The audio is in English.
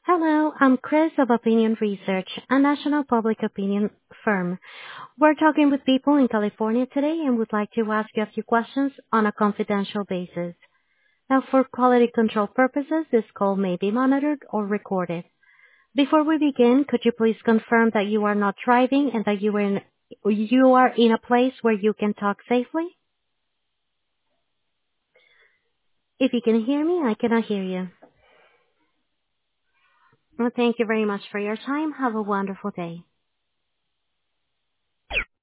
Hello, I'm Chris of Opinion Research, a national public opinion firm. We're talking with people in California today and would like to ask you a few questions on a confidential basis. Now, for quality control purposes, this call may be monitored or recorded. Before we begin, could you please confirm that you are not driving and that you are in a place where you can talk safely? If you can hear me, I cannot hear you. Well, thank you very much for your time. Have a wonderful day.